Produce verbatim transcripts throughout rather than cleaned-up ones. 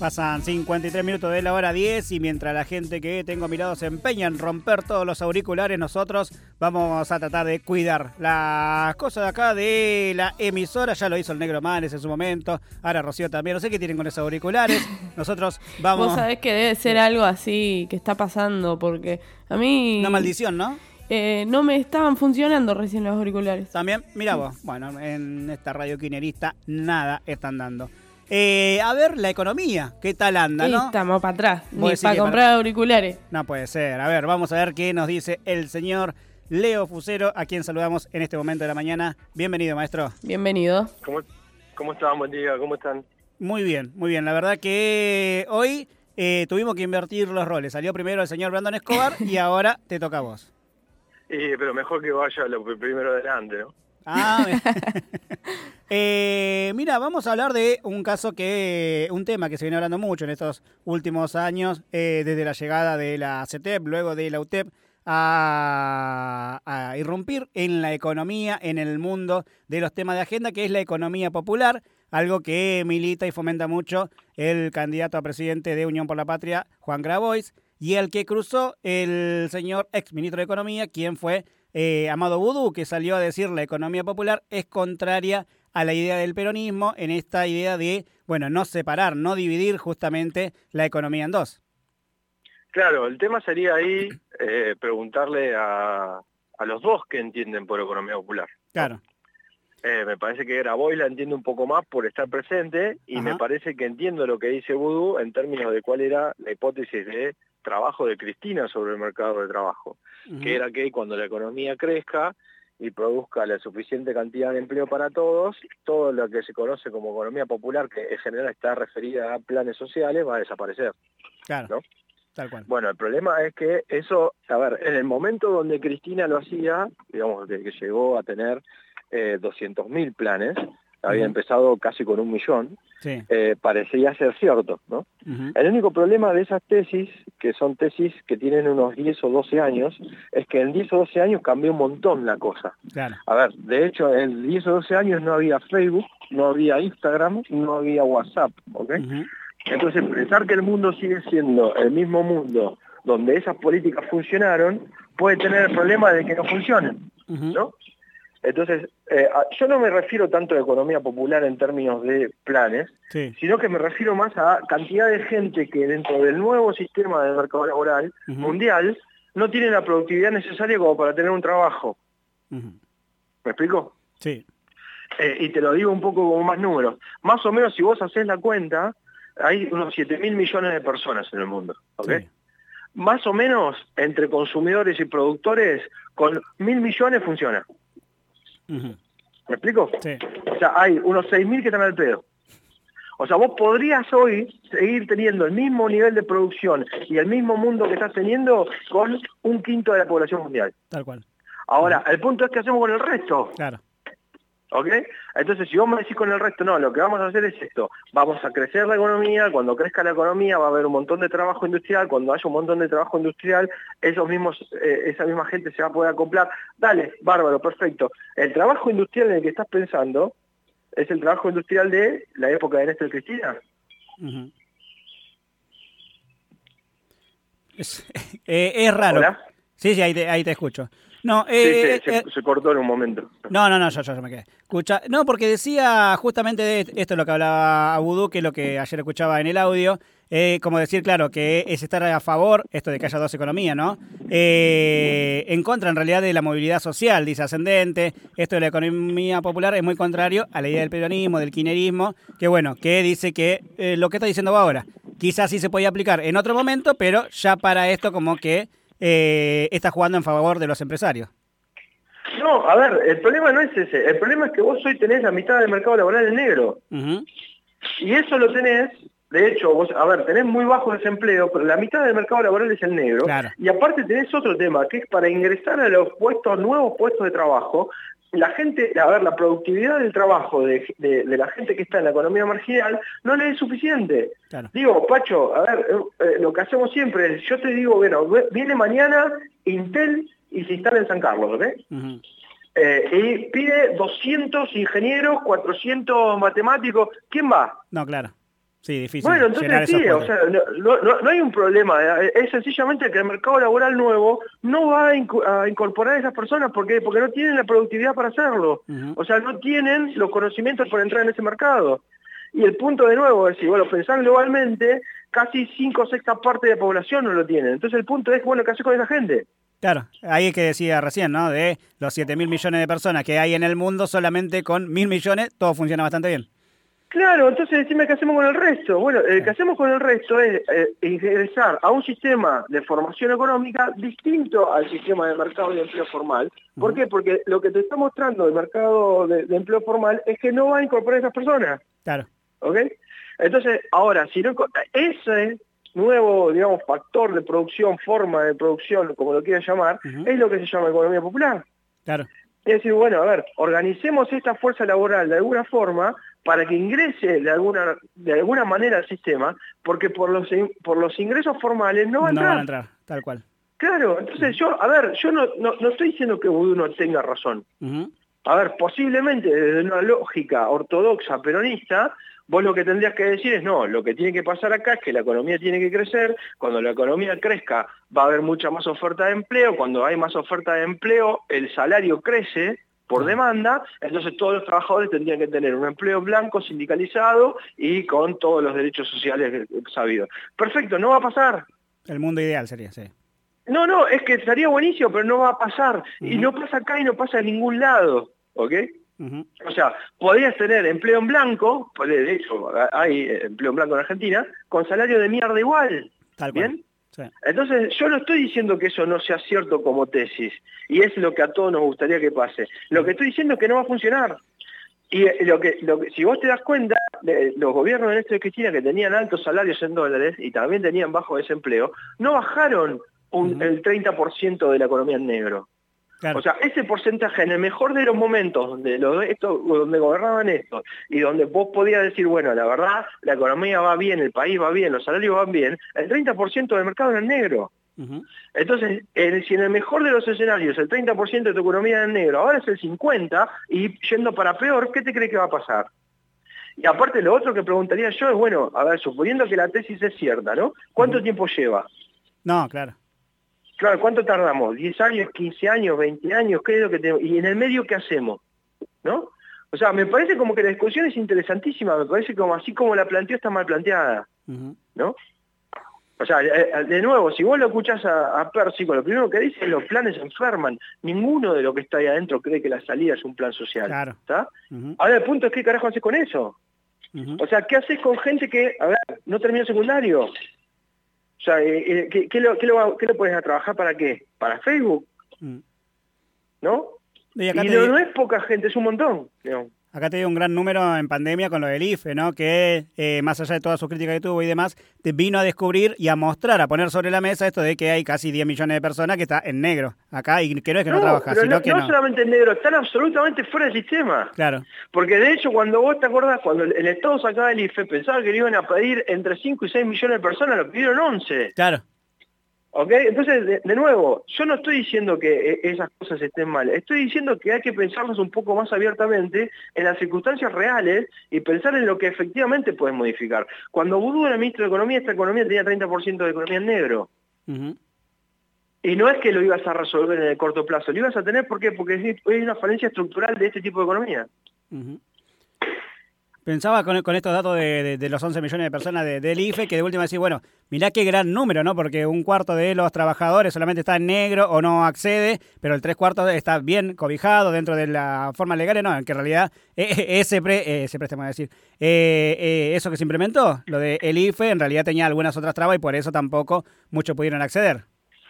Pasan cincuenta y tres minutos de la hora diez y mientras la gente que tengo a mi lado se empeña en romper todos los auriculares, nosotros vamos a tratar de cuidar las cosas de acá de la emisora. Ya lo hizo el Negro Manes en su momento, ahora Rocío también. No sé qué tienen con esos auriculares. Nosotros vamos... Vos sabés que debe ser algo así que está pasando, porque a mí... Una maldición, ¿no? Eh, no me estaban funcionando recién los auriculares. También, mira vos, bueno, en esta radio quinerista nada están dando. Eh, a ver, la economía, ¿qué tal anda, no? Estamos para atrás, ni para comprar para... auriculares. No puede ser. A ver, vamos a ver qué nos dice el señor Leo Fusero, a quien saludamos en este momento de la mañana. Bienvenido, maestro. Bienvenido. ¿Cómo, cómo están? Buen día, ¿cómo están? Muy bien, muy bien. La verdad que hoy eh, tuvimos que invertir los roles. Salió primero el señor Brandon Escobar y ahora te toca a vos. Eh, pero mejor que vaya lo primero adelante, ¿no? Ah, eh, mira, vamos a hablar de un caso que, un tema que se viene hablando mucho en estos últimos años, eh, desde la llegada de la C E T E P, luego de la U T E P, a, a irrumpir en la economía, en el mundo de los temas de agenda, que es la economía popular, algo que milita y fomenta mucho el candidato a presidente de Unión por la Patria, Juan Grabois, y el que cruzó el señor ex ministro de Economía, quien fue eh, Amado Boudou, que salió a decir la economía popular es contraria a la idea del peronismo, en esta idea de, bueno, no separar, no dividir justamente la economía en dos. Claro, el tema sería ahí eh, preguntarle a, a los dos que entienden por economía popular. Claro. Eh, me parece que Grabois la entiende un poco más por estar presente y Ajá. me parece que entiendo lo que dice Boudou en términos de cuál era la hipótesis de trabajo de Cristina sobre el mercado de trabajo, uh-huh. que era que cuando la economía crezca y produzca la suficiente cantidad de empleo para todos, todo lo que se conoce como economía popular, que en general está referida a planes sociales, va a desaparecer. Claro, ¿no? Tal cual. Bueno, el problema es que eso, a ver, en el momento donde Cristina lo hacía, digamos, que, que llegó a tener eh, doscientos mil planes, había uh-huh. empezado casi con un millón, sí. eh, parecía ser cierto, ¿no? Uh-huh. El único problema de esas tesis, que son tesis que tienen unos diez o doce años, es que en diez o doce años cambió un montón la cosa. Claro. A ver, de hecho, en diez o doce años no había Facebook, no había Instagram, no había WhatsApp, ¿ok? Uh-huh. Entonces, pensar que el mundo sigue siendo el mismo mundo donde esas políticas funcionaron, puede tener el problema de que no funcionen, uh-huh. ¿no? Entonces, eh, yo no me refiero tanto a economía popular en términos de planes, sí. sino que me refiero más a cantidad de gente que dentro del nuevo sistema de mercado laboral uh-huh. mundial no tiene la productividad necesaria como para tener un trabajo. Uh-huh. ¿Me explico? Sí. Eh, y te lo digo un poco con más números. Más o menos, si vos haces la cuenta, hay unos siete mil millones de personas en el mundo, ¿ok? Sí. Más o menos, entre consumidores y productores, con mil millones funciona. Uh-huh. ¿Me explico? Sí. O sea, hay unos seis mil que están al pedo. O sea, vos podrías hoy seguir teniendo el mismo nivel de producción y el mismo mundo que estás teniendo con un quinto de la población mundial. Tal cual. Ahora, uh-huh. el punto es que hacemos con el resto. Claro. ¿Ok? Entonces, si vos me decís con el resto, no, lo que vamos a hacer es esto. Vamos a crecer la economía, cuando crezca la economía va a haber un montón de trabajo industrial, cuando haya un montón de trabajo industrial, esos mismos, eh, esa misma gente se va a poder acoplar. Dale, bárbaro, perfecto. El trabajo industrial en el que estás pensando es el trabajo industrial de la época de Néstor Cristina. Uh-huh. Es, eh, es raro. ¿Hola? Sí, sí, ahí te, ahí te escucho. No, eh, sí, se, eh, se, se cortó en un momento. No, no, no, yo, yo, yo me quedé. Escucha, no, porque decía justamente de esto es lo que hablaba Boudou, que es lo que ayer escuchaba en el audio, eh, como decir, claro, que es estar a favor, esto de que haya dos economías, ¿no? Eh, en contra, en realidad, de la movilidad social, dice ascendente, esto de la economía popular es muy contrario a la idea del peronismo, del kirchnerismo, que bueno, que dice que eh, lo que está diciendo ahora, quizás sí se podía aplicar en otro momento, pero ya para esto como que Eh, está jugando en favor de los empresarios. No, a ver, el problema no es ese. El problema es que vos hoy tenés la mitad del mercado laboral en negro. Uh-huh. Y eso lo tenés, de hecho, vos, a ver, tenés muy bajo desempleo, pero la mitad del mercado laboral es el negro. Claro. Y aparte tenés otro tema, que es para ingresar a los puestos, nuevos puestos de trabajo, la gente, a ver, la productividad del trabajo de, de, de la gente que está en la economía marginal no le es suficiente. Claro. Digo, Pacho, a ver, eh, lo que hacemos siempre es, yo te digo, bueno, viene mañana Intel y se instala en San Carlos, ¿ok? Uh-huh. Eh, y pide doscientos ingenieros, cuatrocientos matemáticos, ¿quién va? No, claro. Sí, difícil. Bueno, entonces sí, o sea, no, no, no hay un problema, es sencillamente que el mercado laboral nuevo no va a, inc a incorporar a esas personas, ¿por qué? Porque no tienen la productividad para hacerlo, uh-huh. O sea, no tienen los conocimientos para entrar en ese mercado. Y el punto de nuevo es, si bueno, pensar globalmente, casi cinco o sexta parte de la población no lo tienen. Entonces el punto es, bueno, ¿qué hacer con esa gente? Claro, ahí es que decía recién, ¿no? De los siete mil millones de personas que hay en el mundo, solamente con mil millones todo funciona bastante bien. Claro, entonces decime qué hacemos con el resto. Bueno, lo que hacemos con el resto es eh, ingresar a un sistema de formación económica distinto al sistema de mercado de empleo formal. ¿Por uh-huh. qué? Porque lo que te está mostrando el mercado de, de empleo formal es que no va a incorporar a esas personas. Claro. ¿Ok? Entonces, ahora, si no, ese nuevo, digamos, factor de producción, forma de producción, como lo quieras llamar, uh-huh. es lo que se llama economía popular. Claro. Es decir, bueno, a ver, organicemos esta fuerza laboral de alguna forma para que ingrese de alguna de alguna manera al sistema, porque por los por los ingresos formales no va a entrar. No van a entrar, tal cual. Claro, entonces uh-huh. yo, a ver, yo no, no, no estoy diciendo que Vudú no tenga razón. Uh-huh. A ver, posiblemente desde una lógica ortodoxa peronista, vos lo que tendrías que decir es, no, lo que tiene que pasar acá es que la economía tiene que crecer, cuando la economía crezca va a haber mucha más oferta de empleo, cuando hay más oferta de empleo el salario crece por demanda, entonces todos los trabajadores tendrían que tener un empleo blanco, sindicalizado y con todos los derechos sociales sabidos. Perfecto, no va a pasar. El mundo ideal sería, sí. No, no, es que estaría buenísimo, pero no va a pasar. Uh-huh. Y no pasa acá y no pasa en ningún lado, ¿ok? Uh-huh. O sea, podrías tener empleo en blanco, de hecho hay empleo en blanco en Argentina, con salario de mierda igual, Tal ¿bien? Cual. Sí. Entonces, yo no estoy diciendo que eso no sea cierto como tesis, y es lo que a todos nos gustaría que pase. Lo que estoy diciendo es que no va a funcionar. Y lo que, lo que si vos te das cuenta, de los gobiernos de Néstor y Cristina que tenían altos salarios en dólares y también tenían bajo desempleo, no bajaron un, uh-huh. el treinta por ciento de la economía en negro. Claro. O sea, ese porcentaje en el mejor de los momentos donde, lo, esto, donde gobernaban estos y donde vos podías decir, bueno, la verdad, la economía va bien, el país va bien, los salarios van bien, el treinta por ciento del mercado era en negro. Uh-huh. Entonces, el, si en el mejor de los escenarios el treinta por ciento de tu economía es en negro, ahora es el cincuenta por ciento y yendo para peor, ¿qué te crees que va a pasar? Y aparte lo otro que preguntaría yo es, bueno, a ver, suponiendo que la tesis es cierta, ¿no? ¿Cuánto uh-huh. tiempo lleva? No, claro. Claro, ¿cuánto tardamos? ¿diez años, quince años, veinte años? ¿Qué es lo que tenemos? ¿Y en el medio qué hacemos? ¿No? O sea, me parece como que la discusión es interesantísima, me parece como así como la planteó está mal planteada, uh-huh. ¿no? O sea, de nuevo, si vos lo escuchás a, a Pérsico, lo primero que dice es los planes se enferman. Ninguno de los que está ahí adentro cree que la salida es un plan social. Claro. ¿Está? Uh-huh. Ahora el punto es, ¿qué carajo haces con eso? Uh-huh. O sea, ¿qué haces con gente que, a ver, no terminó secundario? O sea, ¿qué, qué, qué, lo, qué, lo, ¿qué lo pones a trabajar para qué? ¿Para Facebook? Uh-huh. ¿No? Y, acá y no, no es poca gente, es un montón. Digamos. Acá te dio un gran número en pandemia con lo del I F E, ¿no? Que eh, más allá de todas sus críticas que tuvo y demás, te vino a descubrir y a mostrar, a poner sobre la mesa esto de que hay casi diez millones de personas que está en negro acá y que no es que no, no trabaja, sino no, que no. No solamente en negro, están absolutamente fuera del sistema. Claro. Porque de hecho, cuando vos te acordás, cuando el Estado sacaba el I F E, pensaba que le iban a pedir entre cinco y seis millones de personas, lo pidieron once. Claro. ¿Ok? Entonces, de, de nuevo, yo no estoy diciendo que esas cosas estén mal, estoy diciendo que hay que pensarlas un poco más abiertamente en las circunstancias reales y pensar en lo que efectivamente puedes modificar. Cuando Vudú era ministro de Economía, esta economía tenía treinta por ciento de economía en negro. Uh-huh. Y no es que lo ibas a resolver en el corto plazo, lo ibas a tener ¿por qué? Porque hay una falencia estructural de este tipo de economía. Uh-huh. Pensaba con, con estos datos de, de, de los once millones de personas de, del I F E, que de última decir, bueno, mirá qué gran número, ¿no? Porque un cuarto de los trabajadores solamente está en negro o no accede, pero el tres cuartos está bien cobijado dentro de la forma legal, no, que en realidad eh, ese, pre, eh, ese préstamo, a decir, eh, eh, eso que se implementó, lo del I F E, en realidad tenía algunas otras trabas y por eso tampoco muchos pudieron acceder.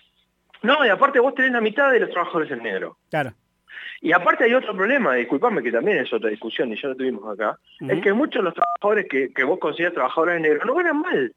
No, y aparte vos tenés la mitad de los trabajadores en negro. Claro. Y aparte hay otro problema, disculpame que también es otra discusión y ya lo tuvimos acá, uh-huh. es que muchos de los trabajadores que, que vos consideras trabajadores en negro no ganan mal.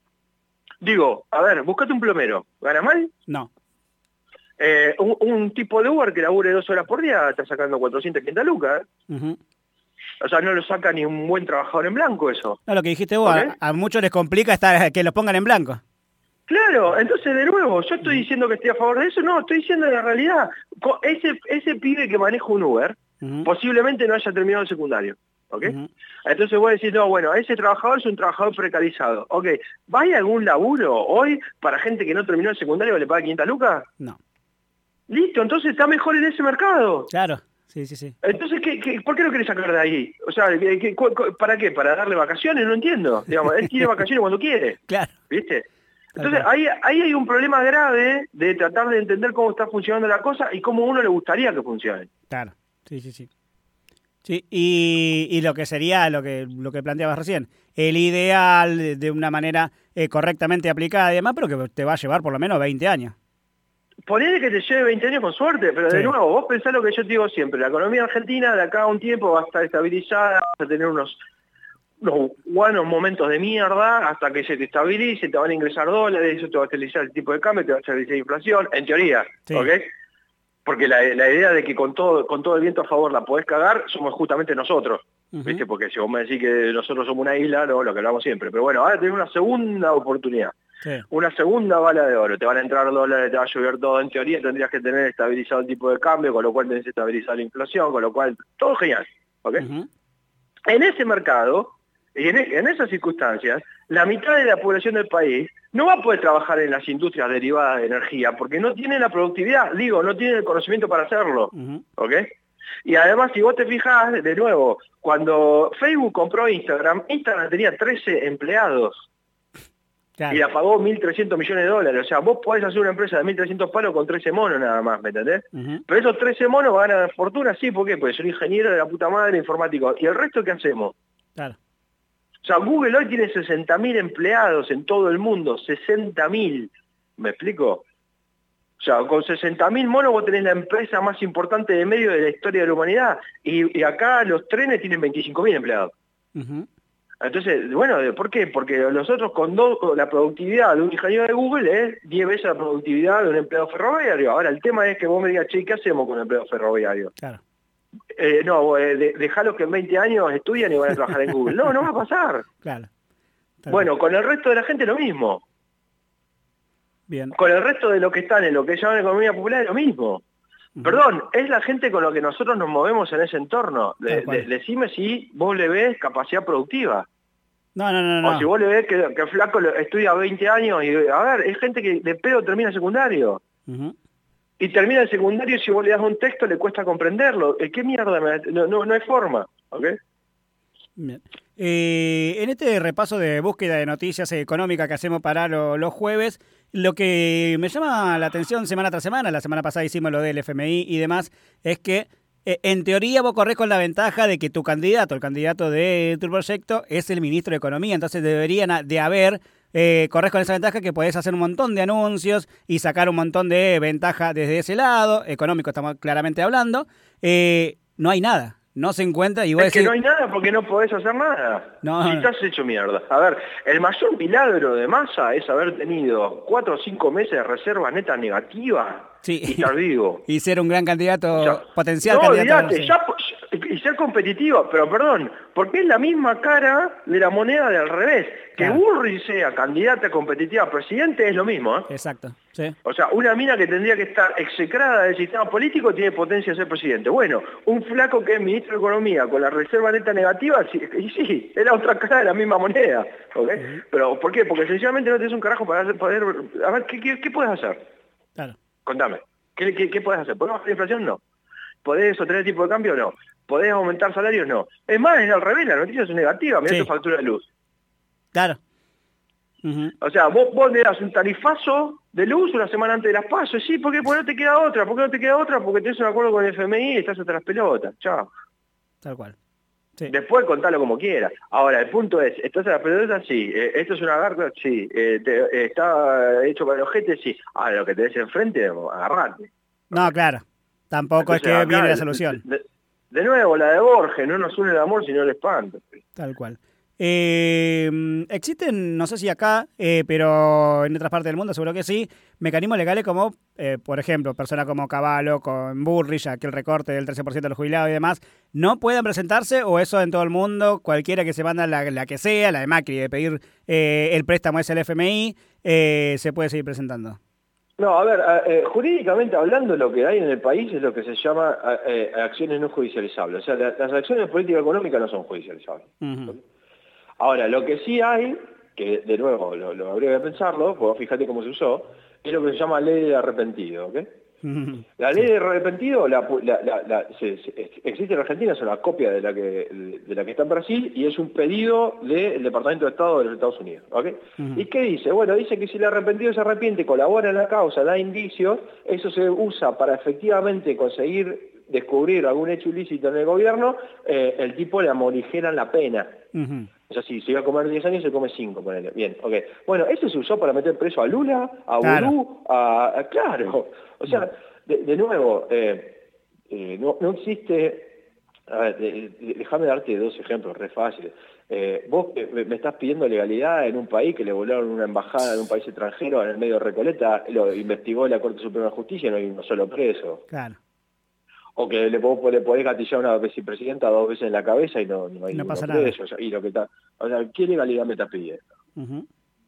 Digo, a ver, buscate un plomero, ¿gana mal? No. Eh, un, un tipo de Uber que labure dos horas por día está sacando cuatrocientas quinientas lucas. Uh-huh. O sea, no lo saca ni un buen trabajador en blanco eso. No, lo que dijiste vos, ¿okay? a, a muchos les complica estar, que los pongan en blanco. Claro, entonces de nuevo, yo estoy diciendo que estoy a favor de eso, no, estoy diciendo la realidad. Ese, ese pibe que maneja un Uber, uh-huh. posiblemente no haya terminado el secundario. ¿ok? Uh-huh. Entonces vos decís, no, bueno, ese trabajador es un trabajador precarizado. Ok, ¿hay algún laburo hoy para gente que no terminó el secundario que le paga quinientas lucas? No. Listo, entonces está mejor en ese mercado. Claro, sí, sí, sí. Entonces, ¿qué, qué, ¿por qué lo querés sacar de ahí? O sea, ¿qué, qué, cu, cu, ¿para qué? ¿Para darle vacaciones? No entiendo. Digamos, él tiene vacaciones cuando quiere. Claro. ¿Viste? Entonces, ahí, ahí hay un problema grave de tratar de entender cómo está funcionando la cosa y cómo uno le gustaría que funcione. Claro, sí, sí, sí. Sí, y, y lo que sería lo que lo que planteabas recién, el ideal de, de una manera eh, correctamente aplicada y demás, pero que te va a llevar por lo menos veinte años. Ponele que te lleve veinte años con suerte, pero sí. De nuevo, vos pensás lo que yo te digo siempre, la economía argentina de acá a un tiempo va a estar estabilizada, vas a tener unos, unos buenos momentos de mierda hasta que se te estabilice, te van a ingresar dólares, eso te va a estabilizar el tipo de cambio, te va a estabilizar la inflación, en teoría, sí. ¿Ok? Porque la, la idea de que con todo con todo el viento a favor la podés cagar, somos justamente nosotros, uh-huh. ¿Viste? Porque si vos me decís que nosotros somos una isla, no, lo que hablamos siempre. Pero bueno, ahora tenés una segunda oportunidad, sí. Una segunda bala de oro. Te van a entrar dólares, te va a llover todo. En teoría tendrías que tener estabilizado el tipo de cambio, con lo cual tenés estabilizado la inflación, con lo cual todo genial, ¿ok? Uh-huh. En ese mercado, y en, en esas circunstancias, la mitad de la población del país no va a poder trabajar en las industrias derivadas de energía porque no tiene la productividad, digo, no tiene el conocimiento para hacerlo, uh-huh. ¿Ok? Y además, si vos te fijás, de nuevo, cuando Facebook compró Instagram, Instagram tenía trece empleados, claro. Y la pagó mil trescientos millones de dólares, o sea, vos podés hacer una empresa de mil trescientos palos con trece monos nada más, ¿me entendés? Uh-huh. Pero esos trece monos van a ganar fortuna, sí, ¿por qué? Porque son ingenieros de la puta madre, informáticos, ¿y el resto qué hacemos? Claro. O sea, Google hoy tiene sesenta mil empleados en todo el mundo, sesenta mil, ¿me explico? O sea, con sesenta mil monos vos tenés la empresa más importante de medio de la historia de la humanidad, y, y acá los trenes tienen veinticinco mil empleados. Uh-huh. Entonces, bueno, ¿por qué? Porque nosotros con, do, con la productividad de un ingeniero de Google es diez veces la productividad de un empleado ferroviario. Ahora, el tema es que vos me digas, che, ¿qué hacemos con un empleado ferroviario? Claro. Eh, no, eh, de, dejalos que en veinte años estudian y van a trabajar en Google. No, no va a pasar. Claro. Bueno, con el resto de la gente lo mismo. Bien. Con el resto de los que están en lo que llaman economía popular es lo mismo. Uh-huh. Perdón, es la gente con la que nosotros nos movemos en ese entorno. De, de, decime si vos le ves capacidad productiva. No, no, no. O no. si vos le ves que, que Flaco estudia veinte años y, a ver, es gente que de pedo termina el secundario. Uh-huh. Y termina el secundario y si vos le das un texto le cuesta comprenderlo. ¿Qué mierda? No, no, no hay forma, ¿ok? Bien. Eh, en este repaso de búsqueda de noticias económicas que hacemos para lo, los jueves, lo que me llama la atención semana tras semana, la semana pasada hicimos lo del F M I y demás, es que eh, en teoría vos corres con la ventaja de que tu candidato, el candidato de tu proyecto, es el ministro de Economía, entonces deberían de haber, eh, corres con esa ventaja que podés hacer un montón de anuncios y sacar un montón de ventaja desde ese lado, económico estamos claramente hablando, eh, no hay nada. No se encuentra y vos es decís... que no hay nada porque no podés hacer nada. No, y estás no. hecho mierda. A ver, el mayor milagro de Massa es haber tenido cuatro o cinco meses de reserva neta negativa sí. y estar vivo. Y ser un gran candidato, o sea, potencial no, candidato. Olvidate, ya, y ser competitivo, pero perdón, porque es la misma cara de la moneda de al revés. Que claro. Bullrich sea candidata competitiva a presidente es lo mismo, ¿eh? Exacto, sí. O sea, una mina que tendría que estar execrada del sistema político tiene potencia de ser presidente. Bueno, un flaco que es ministro de Economía con la reserva neta negativa, sí, y sí, es la otra cara de la misma moneda, ¿ok? Uh-huh. Pero, ¿por qué? Porque sencillamente no tenés un carajo para poder... A ver, ¿qué, qué, qué puedes hacer? Claro. Contame, ¿qué, qué, qué puedes hacer? ¿Podés bajar la inflación? No. ¿Podés sostener el tipo de cambio? No. ¿Podés aumentar salarios? No. Es más, es al revés, la noticia es negativa, mirá sí. tu factura de luz. Claro. Uh-huh. O sea, vos, vos le das un tarifazo de luz una semana antes de las PASO, sí, ¿por qué? Porque no te queda otra, ¿por qué no te queda otra? Porque tenés un acuerdo con el F M I y estás hasta las pelotas, chao. Tal cual. Sí. Después contalo como quieras. Ahora, el punto es, ¿estás a las pelotas? Sí. Eh, ¿Esto es una garca? Sí. Eh, te, eh, ¿Está hecho para el ojete? Sí. Ahora, lo que tenés enfrente, agarrate. No, claro. Tampoco Entonces, es que acá, viene la solución. De, de, de nuevo, la de Borges, no nos une el amor sino el espanto. Tal cual. Eh, existen, no sé si acá, eh, pero en otras partes del mundo seguro que sí, mecanismos legales como, eh, por ejemplo, personas como Cavallo, con Bullrich, aquel recorte del trece por ciento de los jubilados y demás, ¿no pueden presentarse o eso en todo el mundo, cualquiera que se manda la, la que sea, la de Macri, de pedir eh, el préstamo es el F M I, eh, se puede seguir presentando? No, a ver, eh, jurídicamente hablando, lo que hay en el país es lo que se llama eh, acciones no judicializables. O sea, la, las acciones de política económica no son judicializables. Uh-huh. Ahora, lo que sí hay, que de nuevo lo, lo habría que pensarlo, porque fíjate cómo se usó, es lo que se llama ley de arrepentido, ¿ok? Uh-huh. La ley sí. de arrepentido la, la, la, la, se, se, existe en Argentina, es una copia de la, que, de la que está en Brasil y es un pedido del Departamento de Estado de los Estados Unidos. ¿Okay? Uh-huh. ¿Y qué dice? Bueno, dice que si el arrepentido se arrepiente, colabora en la causa, da indicios, eso se usa para efectivamente conseguir descubrir algún hecho ilícito en el gobierno, eh, el tipo le amorigeran la pena. Uh-huh. O sea, si se iba a comer diez años, se come cinco, ponele. Bien, ok. Bueno, eso se usó para meter preso a Lula, a claro. Vudú, a, a... Claro. O sea, de, de nuevo, eh, eh, no, no existe... A ver, de, de, déjame darte dos ejemplos re fáciles. Eh, vos me, me estás pidiendo legalidad en un país que le volaron una embajada de un país extranjero en el medio de Recoleta, lo investigó la Corte Suprema de Justicia y no hay uno solo preso. Claro. O que le, le podés gatillar a una vicepresidenta dos veces en la cabeza y no, no hay no pasa nada. Preso, o sea, y lo que está, o sea, ¿qué legalidad me estás pidiendo? Uh-huh.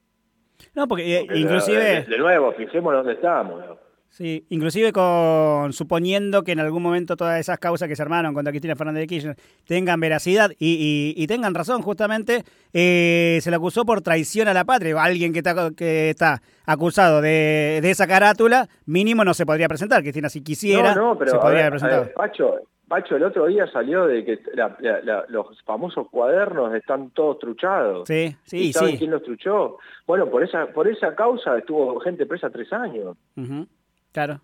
No, porque, porque inclusive... De, de nuevo, fijemos dónde estamos, ¿no? Sí, inclusive con suponiendo que en algún momento todas esas causas que se armaron contra Cristina Fernández de Kirchner tengan veracidad y, y, y tengan razón, justamente, eh, se le acusó por traición a la patria. Alguien que está, que está acusado de, de esa carátula, mínimo no se podría presentar. Cristina, si quisiera, no, no, pero, se podría haber presentado. Ver, Pacho, Pacho, el otro día salió de que la, la, la, los famosos cuadernos están todos truchados. Sí, sí, ¿Y saben sí. quién los truchó? Bueno, por esa, por esa causa estuvo gente presa tres años. Uh-huh. Claro.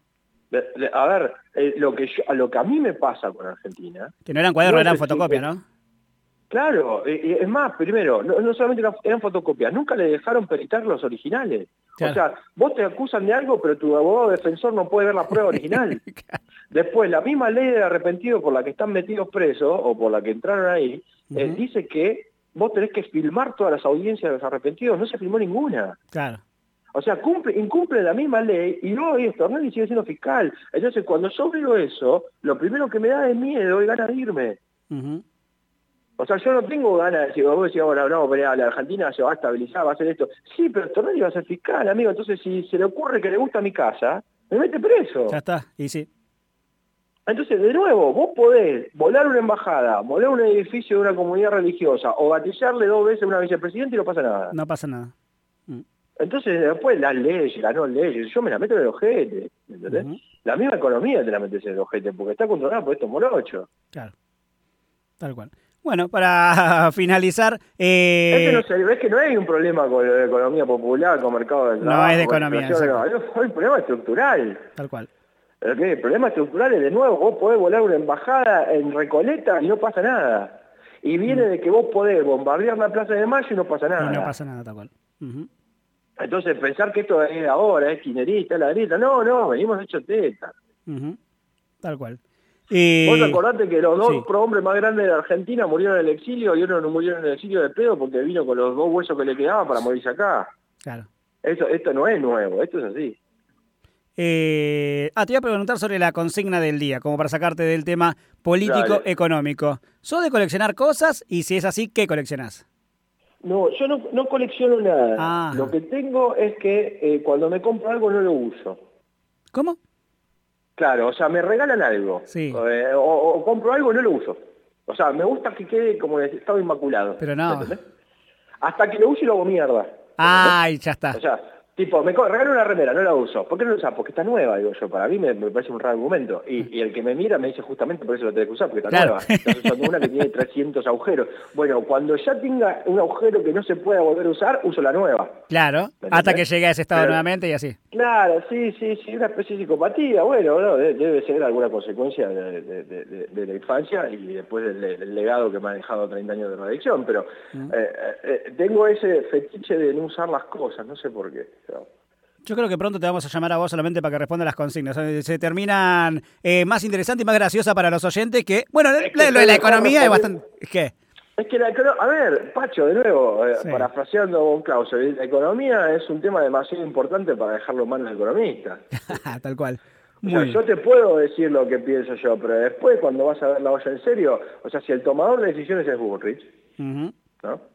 A ver, eh, lo que yo, lo que a mí me pasa con Argentina... Que no eran cuadernos, no eran fotocopias, ¿no? Claro, eh, es más, primero, no, no solamente eran, eran fotocopias, nunca le dejaron peritar los originales. Claro. O sea, vos te acusan de algo, pero tu abogado defensor no puede ver la prueba original. Claro. Después, la misma ley de arrepentido por la que están metidos presos, o por la que entraron ahí, uh-huh. eh, dice que vos tenés que filmar todas las audiencias de los arrepentidos, no se filmó ninguna. Claro. O sea, cumple, incumple la misma ley y luego Stornelli sigue siendo fiscal. Entonces, cuando yo veo eso, lo primero que me da es miedo y ganas de irme. Uh-huh. O sea, yo no tengo ganas de decir, vos decís, ahora no, pero la Argentina se va a estabilizar, va a hacer esto. Sí, pero Stornelli va a ser fiscal, amigo. Entonces, si se le ocurre que le gusta mi casa, me mete preso. Ya está, y sí. Entonces, de nuevo, vos podés volar una embajada, volar un edificio de una comunidad religiosa o gatillarle dos veces a una vicepresidenta y no pasa nada. No pasa nada. Mm. Entonces después las leyes, las no leyes, yo me la meto en el ojete, ¿entendés? Uh-huh. La misma economía te la metes en el ojete, porque está controlada por estos morochos. Claro, tal cual. Bueno, para finalizar... Eh... Es, que no se, es que no hay un problema con la economía popular, con mercado de trabajo. No es de economía. No, hay un problema estructural. Tal cual. ¿El, el problema estructural es, de nuevo, vos podés volar una embajada en Recoleta y no pasa nada. Y viene uh-huh. de que vos podés bombardear la Plaza de Mayo y no pasa nada. Y no pasa nada, tal cual. Uh-huh. Entonces, pensar que esto es ahora, es kirchnerista, es ladrita, no, no, venimos hechos teta. Uh-huh. Tal cual. Eh... Vos acordate que los dos sí. prohombres más grandes de Argentina murieron en el exilio y uno no murió en el exilio de pedo porque vino con los dos huesos que le quedaban para morirse acá. Claro. Esto, esto no es nuevo, esto es así. Eh... Ah, te iba a preguntar sobre la consigna del día, como para sacarte del tema político-económico. ¿Sos de coleccionar cosas? Y si es así, ¿qué coleccionás? No, yo no, no colecciono nada. Ah. Lo que tengo es que eh, cuando me compro algo no lo uso. ¿Cómo? Claro, o sea, me regalan algo. Sí. Eh, o, o compro algo y no lo uso. O sea, me gusta que quede como en estado inmaculado. Pero no. ¿Entendés? Hasta que lo uso y lo hago mierda. Ay, ya está. O sea, tipo, me regalo una remera, no la uso. ¿Por qué no la usas? Porque está nueva, digo yo. Para mí me, me parece un raro argumento. Y, y el que me mira me dice justamente por eso lo tenés que usar, porque está claro. nueva. Estás usando una que tiene trescientos agujeros. Bueno, cuando ya tenga un agujero que no se pueda volver a usar, uso la nueva. Claro, hasta que llegue a ese estado Pero, nuevamente y así. Claro, sí, sí, sí, una especie de psicopatía. Bueno, no, debe ser alguna consecuencia de, de, de, de, de la infancia y después del, del legado que me ha dejado treinta años de radicción. Pero mm. eh, eh, tengo ese fetiche de no usar las cosas, no sé por qué. Pero... Yo creo que pronto te vamos a llamar a vos solamente para que respondas las consignas. Se terminan eh, más interesantes y más graciosas para los oyentes que... Bueno, es que lo de la economía es bastante... ¿Qué? Es que la economía... A ver, Pacho, de nuevo, sí. eh, parafraseando a Von Clausewitz, la economía es un tema demasiado importante para dejarlo en manos del economista. Tal cual. Muy o sea, yo te puedo decir lo que pienso yo, pero después cuando vas a ver la olla en serio, o sea, si el tomador de decisiones es Bullrich, uh-huh. ¿no?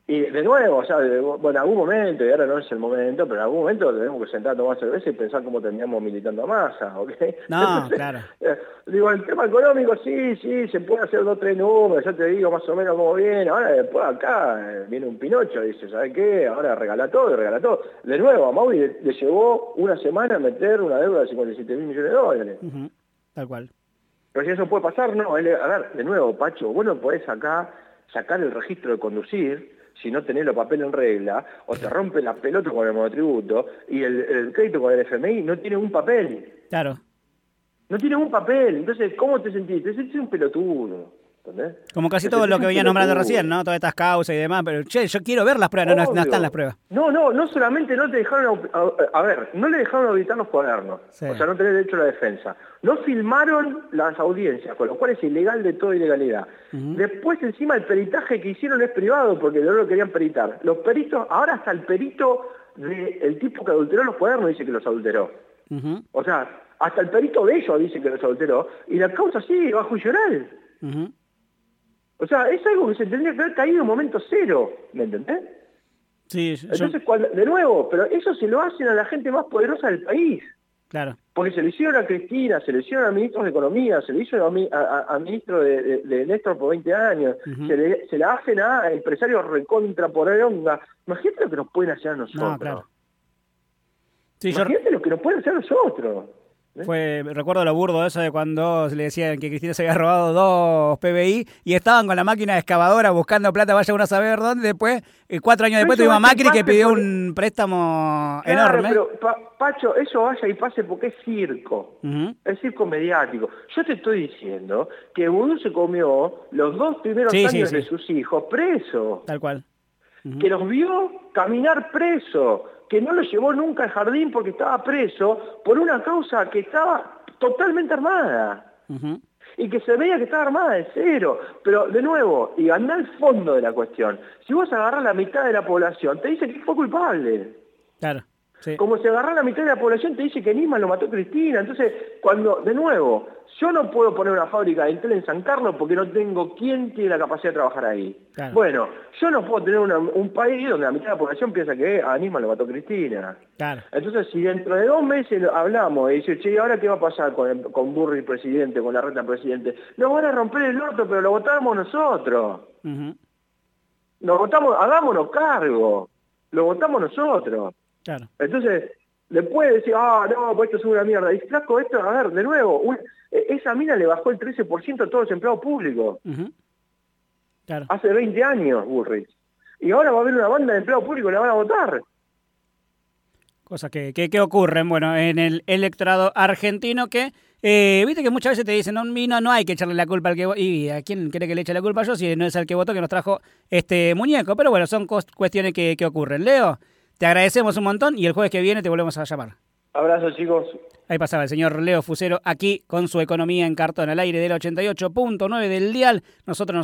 Y de nuevo, o sea, de, bueno, en algún momento, y ahora no es el momento, pero en algún momento tenemos que sentar a tomar cerveza y pensar cómo terminamos militando a Massa, ¿ok? No, Entonces, claro. Eh, digo, el tema económico, sí, sí, se puede hacer dos, tres números, ya te digo más o menos cómo viene. Ahora después acá eh, viene un Pinocho y dice, ¿sabes qué? Ahora regala todo y regala todo. De nuevo, a Mauri le, le llevó una semana a meter una deuda de cincuenta y siete mil millones de dólares. Uh-huh. Tal cual. Pero si eso puede pasar, no. Él, a ver, de nuevo, Pacho, vos no podés acá sacar el registro de conducir si no tenés los papeles en regla, o te rompe la pelota con el monotributo, y el, el crédito con el F M I no tiene un papel. Claro. No tiene un papel. Entonces, ¿cómo te sentís? Te sentís un pelotudo. ¿Entendés? Como casi Te todo lo sentís que un venía nombrando pelotudo. recién, ¿no? Todas estas causas y demás, pero che, yo quiero ver las pruebas, no, no, no están las pruebas. No, no, no solamente no te dejaron, a, a, a ver, no le dejaron auditar los cuadernos, Sí. o sea, no tenés derecho a la defensa. No filmaron las audiencias, con lo cual es ilegal de toda ilegalidad. Uh-huh. Después, encima, el peritaje que hicieron es privado, porque no lo querían peritar. Los peritos, ahora hasta el perito del tipo que adulteró los cuadernos dice que los adulteró. Uh-huh. O sea, hasta el perito de ellos dice que los adulteró, y la causa sigue bajo juicio oral. Uh-huh. O sea, es algo que se tendría que haber caído en momento cero, ¿me entendés? Sí, yo... Entonces, cuando, de nuevo, pero eso se lo hacen a la gente más poderosa del país. Claro. Porque se lo hicieron a Cristina, se lo hicieron a ministros de Economía, se lo hicieron a, a, a ministro de, de, de Néstor por veinte años, uh-huh. se, le, se la hacen a empresarios recontra por onda. Imagínate lo que nos pueden hacer a nosotros. No, claro. Sí, Imagínate yo... lo que nos pueden hacer a nosotros. ¿Eh? Fue, recuerdo lo burdo eso de cuando le decían que Cristina se había robado dos P B I y estaban con la máquina excavadora buscando plata, vaya uno a saber dónde. Después, eh, cuatro años después, tuvimos a Macri que pidió porque... un préstamo claro, enorme. Pero, pa, Pacho, eso vaya y pase porque es circo. Uh-huh. Es circo mediático. Yo te estoy diciendo que Vudú se comió los dos primeros sí, años sí, sí. de sus hijos preso. Tal cual. Uh-huh. Que los vio caminar preso. Que no lo llevó nunca al jardín porque estaba preso por una causa que estaba totalmente armada. Uh-huh. Y que se veía que estaba armada de cero. Pero, de nuevo, y anda al fondo de la cuestión. Si vos agarrás la mitad de la población, te dice que fue culpable. Claro. Sí. Como si agarrás la mitad de la población, te dice que Nisman lo mató Cristina. Entonces, cuando, de nuevo, yo no puedo poner una fábrica de Intel en San Carlos porque no tengo quién tiene la capacidad de trabajar ahí. Claro. Bueno, yo no puedo tener una, un país donde la mitad de la población piensa que a Nisman lo mató Cristina. Claro. Entonces, si dentro de dos meses hablamos y dice, che, ¿ahora qué va a pasar con, el, con Burri presidente, con la reta presidente? Nos van a romper el orto, pero lo votamos nosotros. Uh-huh. Nos votamos, hagámonos cargo. Lo votamos nosotros. Claro. Entonces, después decir, ah, no, pues esto es una mierda. Y flaco, esto, a ver, de nuevo, un, esa mina le bajó el trece por ciento a todos los empleados públicos. Uh-huh. Claro. Hace veinte años, Bullrich. Y ahora va a haber una banda de empleados públicos que la van a votar. Cosas que, que, que ocurren, bueno, en el electorado argentino que, eh, viste que muchas veces te dicen, no, no, no hay que echarle la culpa al que... ¿Y a quién quiere que le eche la culpa yo si no es el que votó que nos trajo este muñeco? Pero bueno, son cuestiones que, que ocurren. Leo, te agradecemos un montón y el jueves que viene te volvemos a llamar. Abrazo, chicos. Ahí pasaba el señor Leo Fusero aquí con su economía en cartón al aire del ochenta y ocho punto nueve del dial. Nosotros nos